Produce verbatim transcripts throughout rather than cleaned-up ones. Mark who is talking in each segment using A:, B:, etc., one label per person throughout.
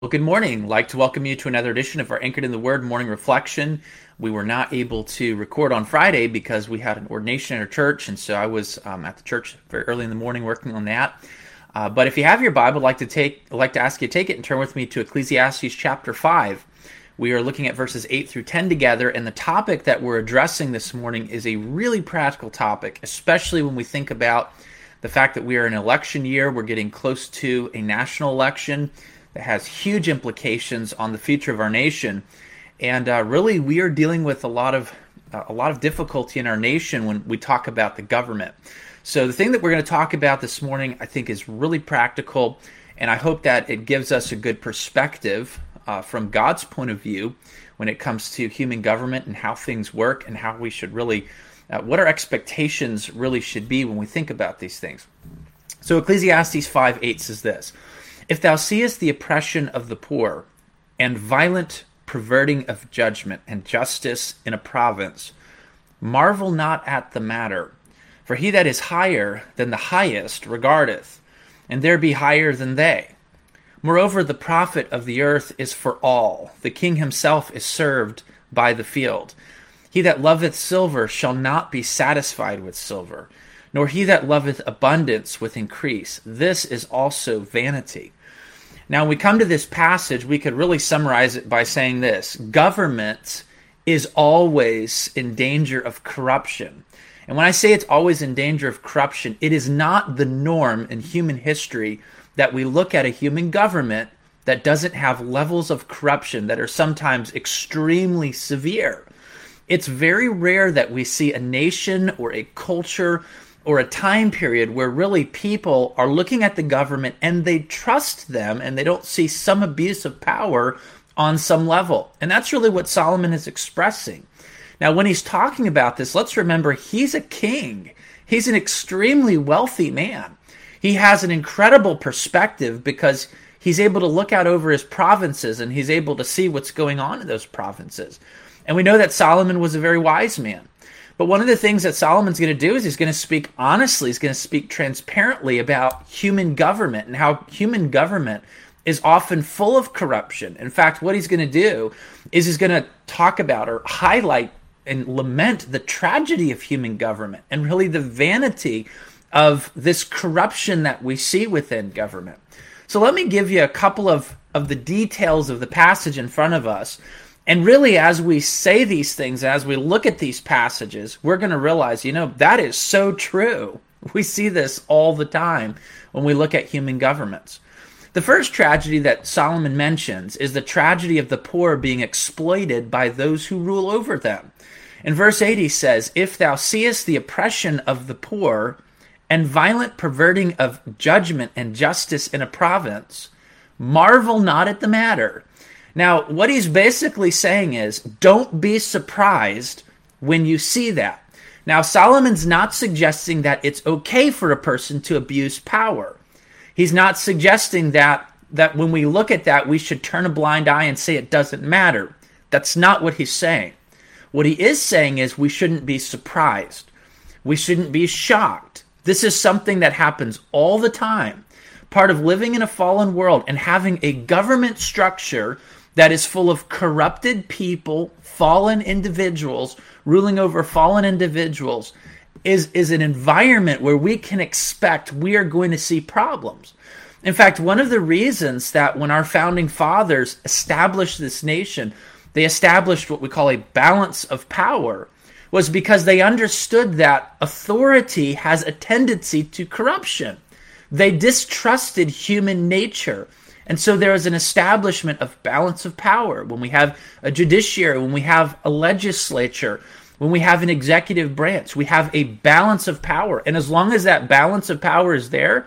A: Well, good morning. I'd like to welcome you to another edition of our Anchored in the Word morning reflection. We were not able to record on Friday because we had an ordination at our church, and so I was um, at the church very early in the morning working on that. Uh, but if you have your Bible, I'd like to take, I'd like to ask you to take it and turn with me to Ecclesiastes chapter five. We are looking at verses eight through ten together, and the topic that we're addressing this morning is a really practical topic, especially when we think about the fact that we are in an election year. We're getting close to a national election that has huge implications on the future of our nation, and uh, really we are dealing with a lot of uh, a lot of difficulty in our nation when we talk about the government. So the thing that we're going to talk about this morning, I think, is really practical, and I hope that it gives us a good perspective uh, from God's point of view when it comes to human government and how things work and how we should really, uh, what our expectations really should be when we think about these things. So Ecclesiastes five eight says this: "If thou seest the oppression of the poor, and violent perverting of judgment and justice in a province, marvel not at the matter. For he that is higher than the highest regardeth, and there be higher than they. Moreover, the profit of the earth is for all. The king himself is served by the field. He that loveth silver shall not be satisfied with silver, nor he that loveth abundance with increase. This is also vanity." Now, when we come to this passage, we could really summarize it by saying this: government is always in danger of corruption. And when I say it's always in danger of corruption, it is not the norm in human history that we look at a human government that doesn't have levels of corruption that are sometimes extremely severe. It's very rare that we see a nation or a culture or a time period where really people are looking at the government and they trust them and they don't see some abuse of power on some level. And that's really what Solomon is expressing. Now, when he's talking about this, let's remember he's a king. He's an extremely wealthy man. He has an incredible perspective because he's able to look out over his provinces and he's able to see what's going on in those provinces. And we know that Solomon was a very wise man. But one of the things that Solomon's going to do is he's going to speak honestly, he's going to speak transparently about human government and how human government is often full of corruption. In fact, what he's going to do is he's going to talk about or highlight and lament the tragedy of human government and really the vanity of this corruption that we see within government. So let me give you a couple of, of the details of the passage in front of us. And really, as we say these things, as we look at these passages, we're going to realize, you know, that is so true. We see this all the time when we look at human governments. The first tragedy that Solomon mentions is the tragedy of the poor being exploited by those who rule over them. In verse eight, he says, "If thou seest the oppression of the poor, and violent perverting of judgment and justice in a province, marvel not at the matter." Now, what he's basically saying is, don't be surprised when you see that. Now, Solomon's not suggesting that it's okay for a person to abuse power. He's not suggesting that, that when we look at that, we should turn a blind eye and say it doesn't matter. That's not what he's saying. What he is saying is we shouldn't be surprised. We shouldn't be shocked. This is something that happens all the time. Part of living in a fallen world and having a government structure that is full of corrupted people, fallen individuals, ruling over fallen individuals, is, is an environment where we can expect we are going to see problems. In fact, one of the reasons that when our founding fathers established this nation, they established what we call a balance of power, was because they understood that authority has a tendency to corruption. They distrusted human nature. And so there is an establishment of balance of power. When we have a judiciary, when we have a legislature, when we have an executive branch, we have a balance of power. And as long as that balance of power is there,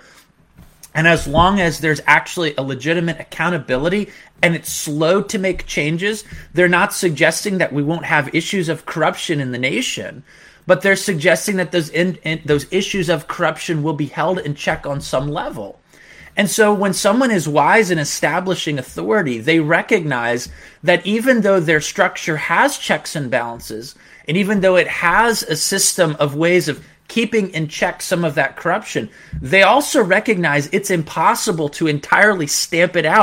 A: and as long as there's actually a legitimate accountability and it's slow to make changes, they're not suggesting that we won't have issues of corruption in the nation, but they're suggesting that those in, in, those issues of corruption will be held in check on some level. And so when someone is wise in establishing authority, they recognize that even though their structure has checks and balances, and even though it has a system of ways of keeping in check some of that corruption, they also recognize it's impossible to entirely stamp it out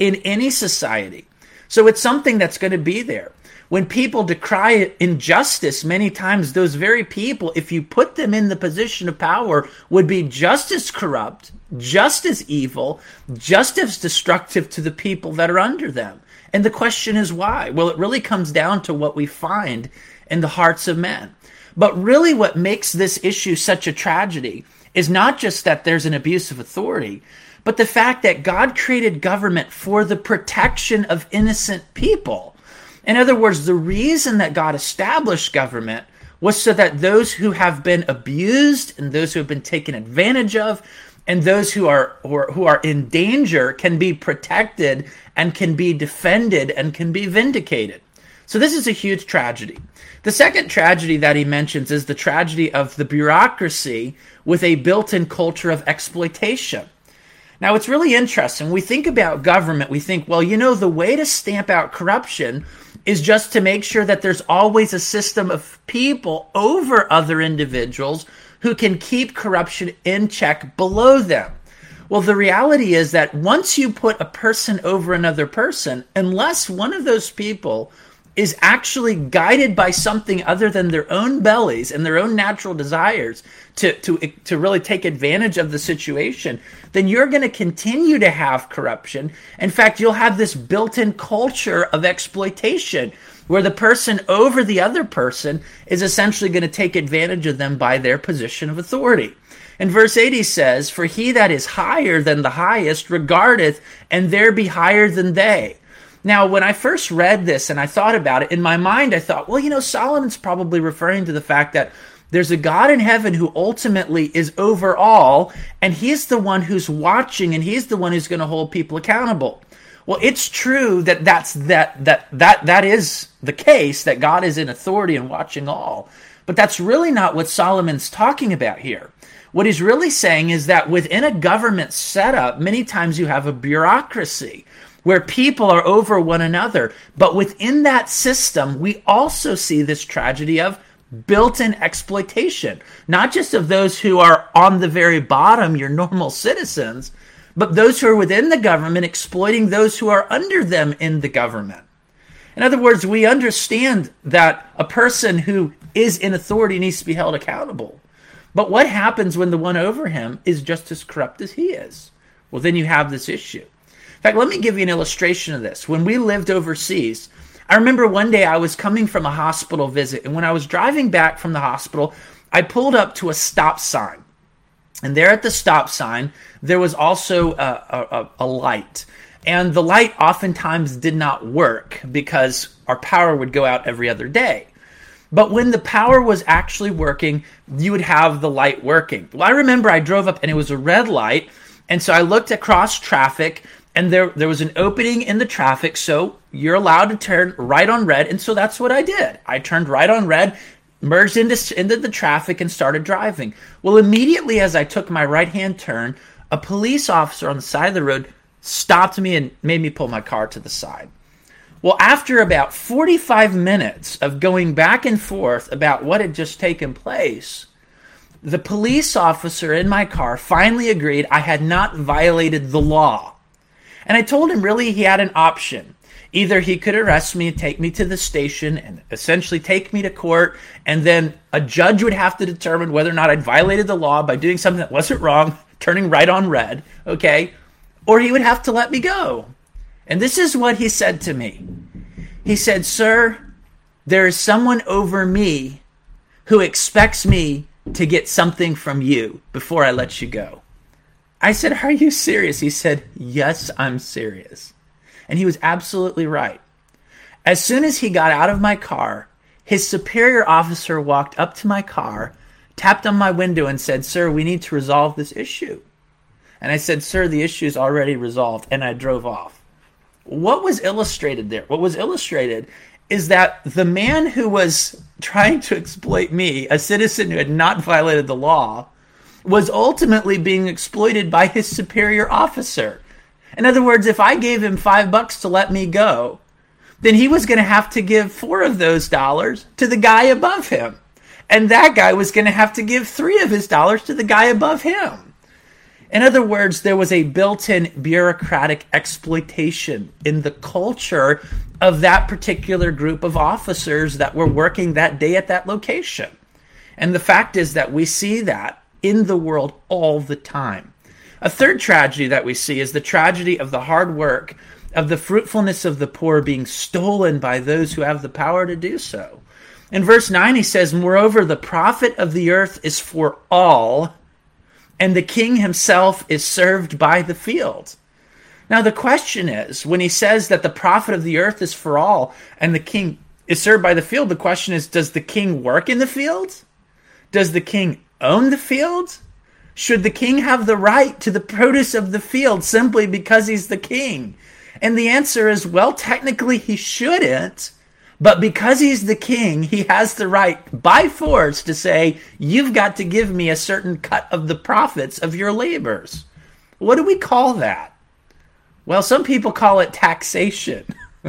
A: in any society. So it's something that's going to be there. When people decry injustice, many times those very people, if you put them in the position of power, would be just as corrupt, just as evil, just as destructive to the people that are under them. And the question is why? Well, it really comes down to what we find in the hearts of men. But really what makes this issue such a tragedy is not just that there's an abuse of authority, but the fact that God created government for the protection of innocent people. In other words, the reason that God established government was so that those who have been abused and those who have been taken advantage of and those who are or who are in danger can be protected and can be defended and can be vindicated. So this is a huge tragedy. The second tragedy that he mentions is the tragedy of the bureaucracy with a built-in culture of exploitation. Now, it's really interesting. When we think about government, we think, well, you know, the way to stamp out corruption is just to make sure that there's always a system of people over other individuals who can keep corruption in check below them. Well, the reality is that once you put a person over another person, unless one of those people is actually guided by something other than their own bellies and their own natural desires to, to, to really take advantage of the situation, then you're going to continue to have corruption. In fact, you'll have this built-in culture of exploitation where the person over the other person is essentially going to take advantage of them by their position of authority. In verse eight, he says, "For he that is higher than the highest regardeth, and there be higher than they." Now, when I first read this and I thought about it, in my mind I thought, well, you know, Solomon's probably referring to the fact that there's a God in heaven who ultimately is over all, and he's the one who's watching, and he's the one who's going to hold people accountable. Well, it's true that that's that that that that is the case, that God is in authority and watching all. But that's really not what Solomon's talking about here. What he's really saying is that within a government setup, many times you have a bureaucracy where people are over one another. But within that system, we also see this tragedy of built-in exploitation, not just of those who are on the very bottom, your normal citizens, but those who are within the government exploiting those who are under them in the government. In other words, we understand that a person who is in authority needs to be held accountable. But what happens when the one over him is just as corrupt as he is? Well, then you have this issue. In fact, let me give you an illustration of this. When we lived overseas, I remember one day I was coming from a hospital visit, and when I was driving back from the hospital, I pulled up to a stop sign. And there at the stop sign, there was also a, a, a light. And the light oftentimes did not work because our power would go out every other day. But when the power was actually working, you would have the light working. Well, I remember I drove up and it was a red light. And so I looked across traffic, and there, there was an opening in the traffic, so you're allowed to turn right on red, and so that's what I did. I turned right on red, merged into, into the traffic, and started driving. Well, immediately as I took my right-hand turn, a police officer on the side of the road stopped me and made me pull my car to the side. Well, after about forty-five minutes of going back and forth about what had just taken place, the police officer in my car finally agreed I had not violated the law. And I told him really he had an option. Either he could arrest me and take me to the station and essentially take me to court, and then a judge would have to determine whether or not I'd violated the law by doing something that wasn't wrong, turning right on red, okay? Or he would have to let me go. And this is what he said to me. He said, "Sir, there is someone over me who expects me to get something from you before I let you go." I said, "Are you serious?" He said, "Yes, I'm serious." And he was absolutely right. As soon as he got out of my car, his superior officer walked up to my car, tapped on my window and said, "Sir, we need to resolve this issue." And I said, "Sir, the issue is already resolved," and I drove off. What was illustrated there? What was illustrated is that the man who was trying to exploit me, a citizen who had not violated the law, was ultimately being exploited by his superior officer. In other words, if I gave him five bucks to let me go, then he was going to have to give four of those dollars to the guy above him. And that guy was going to have to give three of his dollars to the guy above him. In other words, there was a built-in bureaucratic exploitation in the culture of that particular group of officers that were working that day at that location. And the fact is that we see that in the world all the time. A third tragedy that we see is the tragedy of the hard work, of the fruitfulness of the poor being stolen by those who have the power to do so. In verse nine, he says, "Moreover, the profit of the earth is for all, and the king himself is served by the field." Now the question is, when he says that the profit of the earth is for all, and the king is served by the field, the question is, does the king work in the field? Does the king own the field? Should the king have the right to the produce of the field simply because he's the king? And the answer is, well, technically he shouldn't, but because he's the king, he has the right by force to say, you've got to give me a certain cut of the profits of your labors. What do we call that? Well, some people call it taxation.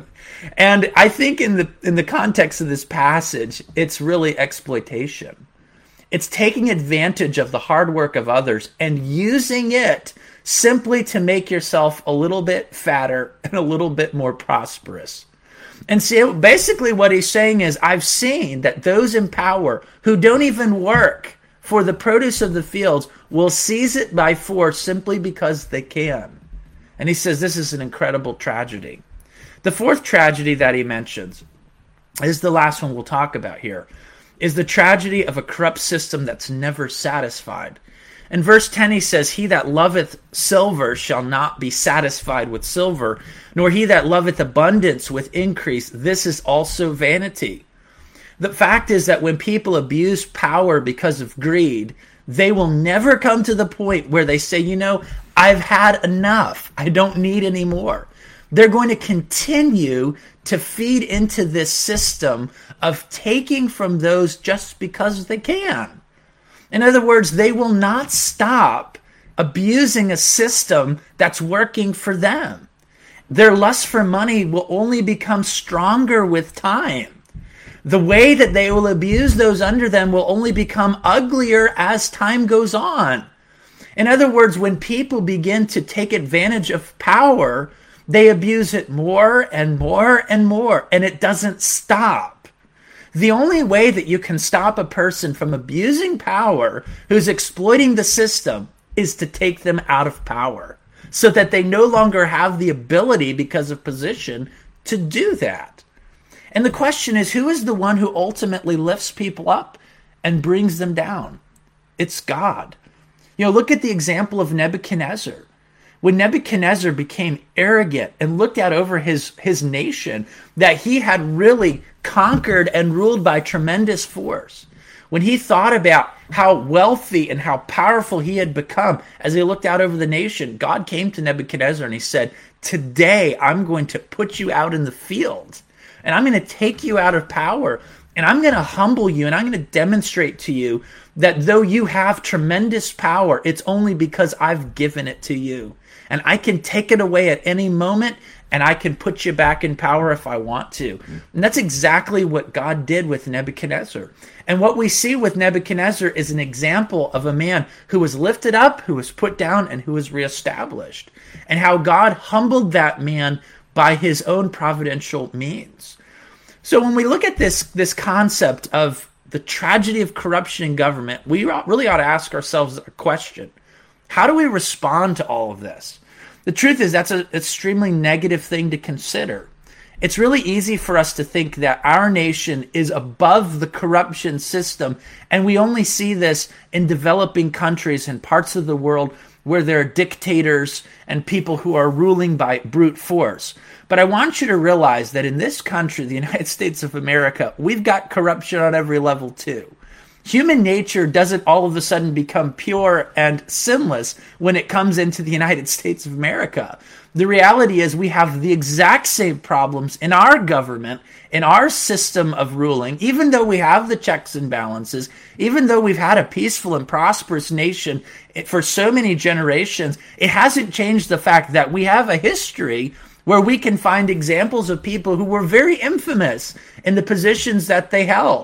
A: And I think in the in the context of this passage, it's really exploitation. It's taking advantage of the hard work of others and using it simply to make yourself a little bit fatter and a little bit more prosperous. And see, basically what he's saying is, I've seen that those in power who don't even work for the produce of the fields will seize it by force simply because they can. And he says this is an incredible tragedy. The fourth tragedy that he mentions is the last one we'll talk about here, is the tragedy of a corrupt system that's never satisfied. In verse ten, he says, "He that loveth silver shall not be satisfied with silver, nor he that loveth abundance with increase. This is also vanity." The fact is that when people abuse power because of greed, they will never come to the point where they say, you know, I've had enough. I don't need any more. They're going to continue to feed into this system of taking from those just because they can. In other words, they will not stop abusing a system that's working for them. Their lust for money will only become stronger with time. The way that they will abuse those under them will only become uglier as time goes on. In other words, when people begin to take advantage of power, they abuse it more and more and more, and it doesn't stop. The only way that you can stop a person from abusing power who's exploiting the system is to take them out of power so that they no longer have the ability because of position to do that. And the question is, who is the one who ultimately lifts people up and brings them down? It's God. You know, look at the example of Nebuchadnezzar. When Nebuchadnezzar became arrogant and looked out over his, his nation, that he had really conquered and ruled by tremendous force. When he thought about how wealthy and how powerful he had become as he looked out over the nation, God came to Nebuchadnezzar and he said, today I'm going to put you out in the field and I'm going to take you out of power and I'm going to humble you and I'm going to demonstrate to you that though you have tremendous power, it's only because I've given it to you. And I can take it away at any moment, and I can put you back in power if I want to. And that's exactly what God did with Nebuchadnezzar. And what we see with Nebuchadnezzar is an example of a man who was lifted up, who was put down, and who was reestablished. And how God humbled that man by his own providential means. So when we look at this, this concept of the tragedy of corruption in government, we really ought to ask ourselves a question. How do we respond to all of this? The truth is that's an extremely negative thing to consider. It's really easy for us to think that our nation is above the corruption system, and we only see this in developing countries and parts of the world where there are dictators and people who are ruling by brute force. But I want you to realize that in this country, the United States of America, we've got corruption on every level too. Human nature doesn't all of a sudden become pure and sinless when it comes into the United States of America. The reality is we have the exact same problems in our government, in our system of ruling, even though we have the checks and balances, even though we've had a peaceful and prosperous nation for so many generations, it hasn't changed the fact that we have a history where we can find examples of people who were very infamous in the positions that they held.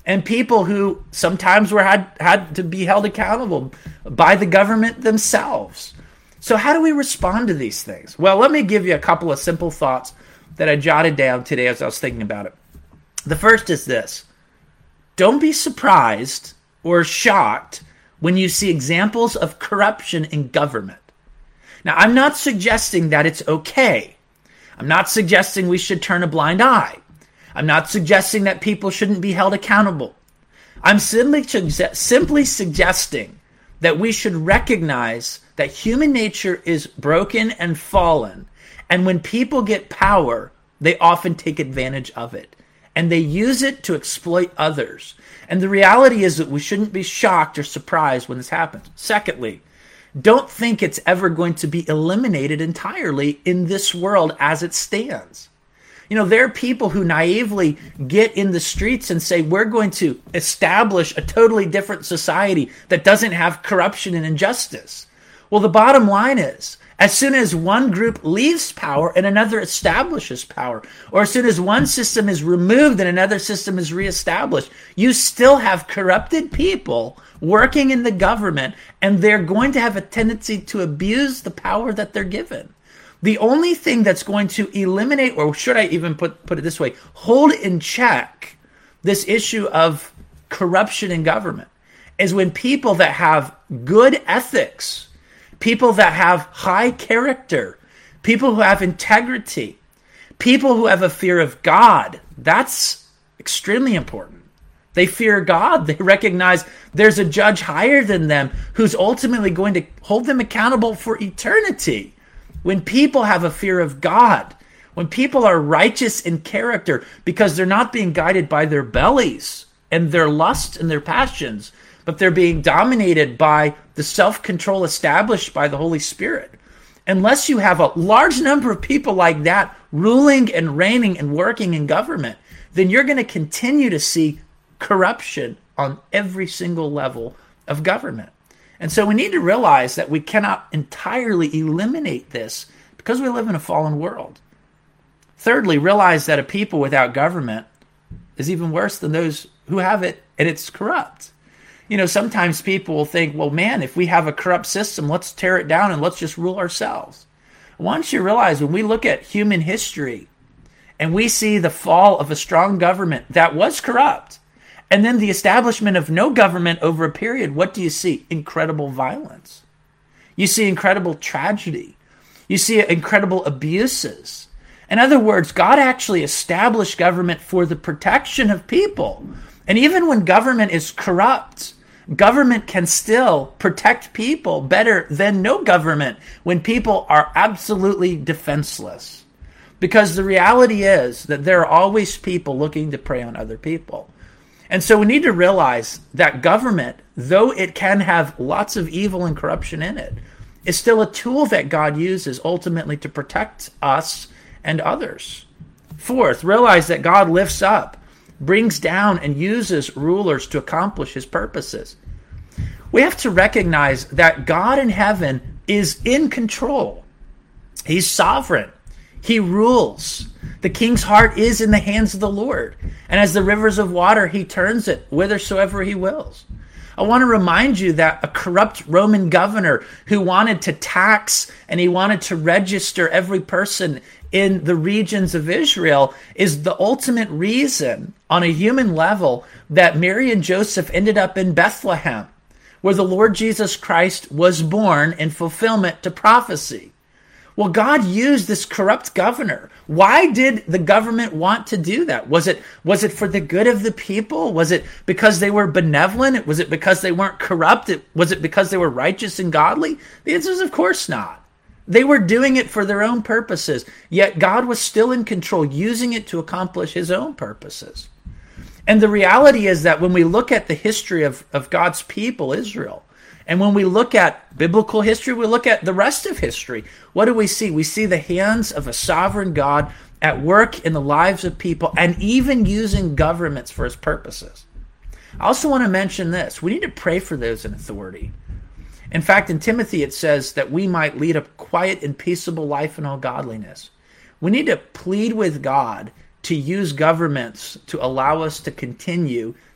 A: and people who sometimes were had, had to be held accountable by the government themselves. So how do we respond to these things? Well, let me give you a couple of simple thoughts that I jotted down today as I was thinking about it. The first is this: don't be surprised or shocked when you see examples of corruption in government. Now, I'm not suggesting that it's okay. I'm not suggesting we should turn a blind eye. I'm not suggesting that people shouldn't be held accountable. I'm simply, simply suggesting that we should recognize that human nature is broken and fallen, and when people get power, they often take advantage of it, and they use it to exploit others. And the reality is that we shouldn't be shocked or surprised when this happens. Secondly, don't think it's ever going to be eliminated entirely in this world as it stands. You know, there are people who naively get in the streets and say, we're going to establish a totally different society that doesn't have corruption and injustice. Well, the bottom line is, as soon as one group leaves power and another establishes power, or as soon as one system is removed and another system is reestablished, you still have corrupted people working in the government, and they're going to have a tendency to abuse the power that they're given. The only thing that's going to eliminate, or should I even put, put it this way, hold in check this issue of corruption in government, is when people that have good ethics, people that have high character, people who have integrity, people who have a fear of God, that's extremely important. They fear God. They recognize there's a judge higher than them who's ultimately going to hold them accountable for eternity. When people have a fear of God, when people are righteous in character because they're not being guided by their bellies and their lusts and their passions, but they're being dominated by the self-control established by the Holy Spirit. Unless you have a large number of people like that ruling and reigning and working in government, then you're going to continue to see corruption on every single level of government. And so we need to realize that we cannot entirely eliminate this because we live in a fallen world. Thirdly, realize that a people without government is even worse than those who have it, and it's corrupt. You know, sometimes people will think, well, man, if we have a corrupt system, let's tear it down and let's just rule ourselves. Once you realize, when we look at human history and we see the fall of a strong government that was corrupt, and then the establishment of no government over a period, what do you see? Incredible violence. You see incredible tragedy. You see incredible abuses. In other words, God actually established government for the protection of people. And even when government is corrupt, government can still protect people better than no government when people are absolutely defenseless. Because the reality is that there are always people looking to prey on other people. And so we need to realize that government, though it can have lots of evil and corruption in it, is still a tool that God uses ultimately to protect us and others. Fourth, realize that God lifts up, brings down, and uses rulers to accomplish his purposes. We have to recognize that God in heaven is in control. He's sovereign. He rules. The king's heart is in the hands of the Lord. And as the rivers of water, he turns it whithersoever he wills. I want to remind you that a corrupt Roman governor who wanted to tax and he wanted to register every person in the regions of Israel is the ultimate reason on a human level that Mary and Joseph ended up in Bethlehem, where the Lord Jesus Christ was born in fulfillment to prophecy. Well, God used this corrupt governor. Why did the government want to do that? Was it was it for the good of the people? Was it because they were benevolent? Was it because they weren't corrupt? Was it because they were righteous and godly? The answer is, of course not. They were doing it for their own purposes, yet God was still in control, using it to accomplish his own purposes. And the reality is that when we look at the history of, of God's people, Israel, and when we look at biblical history, we look at the rest of history, what do we see? We see the hands of a sovereign God at work in the lives of people and even using governments for his purposes. I also want to mention this. We need to pray for those in authority. In fact, in Timothy, it says that we might lead a quiet and peaceable life in all godliness. We need to plead with God to use governments to allow us to continue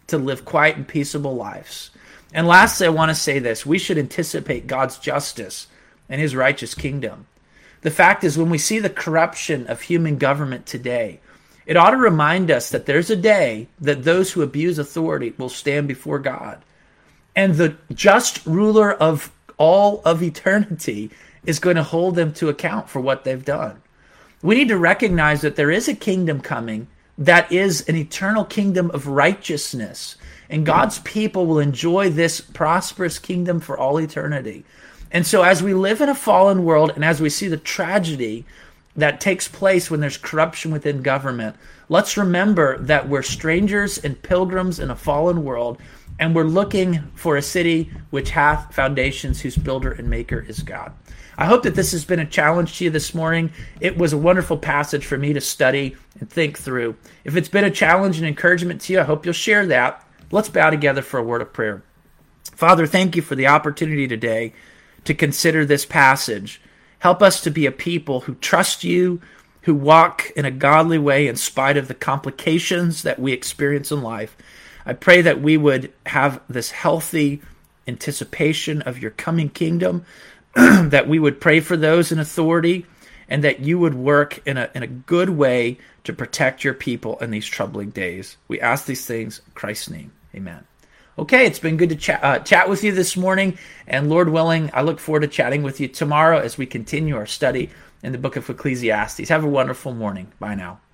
A: to live quiet and peaceable lives. And lastly, I want to say this. We should anticipate God's justice and his righteous kingdom. The fact is, when we see the corruption of human government today, it ought to remind us that there's a day that those who abuse authority will stand before God. And the just ruler of all of eternity is going to hold them to account for what they've done. We need to recognize that there is a kingdom coming that is an eternal kingdom of righteousness. And God's people will enjoy this prosperous kingdom for all eternity. And so as we live in a fallen world and as we see the tragedy that takes place when there's corruption within government, let's remember that we're strangers and pilgrims in a fallen world, and we're looking for a city which hath foundations, whose builder and maker is God. I hope that this has been a challenge to you this morning. It was a wonderful passage for me to study and think through. If it's been a challenge and encouragement to you, I hope you'll share that. Let's bow together for a word of prayer. Father, thank you for the opportunity today to consider this passage. Help us to be a people who trust you, who walk in a godly way in spite of the complications that we experience in life. I pray that we would have this healthy anticipation of your coming kingdom, that we would pray for those in authority, and that you would work in a, in a good way to protect your people in these troubling days. We ask these things in Christ's name. Amen. Okay, it's been good to chat, uh, chat with you this morning, and Lord willing, I look forward to chatting with you tomorrow as we continue our study in the book of Ecclesiastes. Have a wonderful morning. Bye now.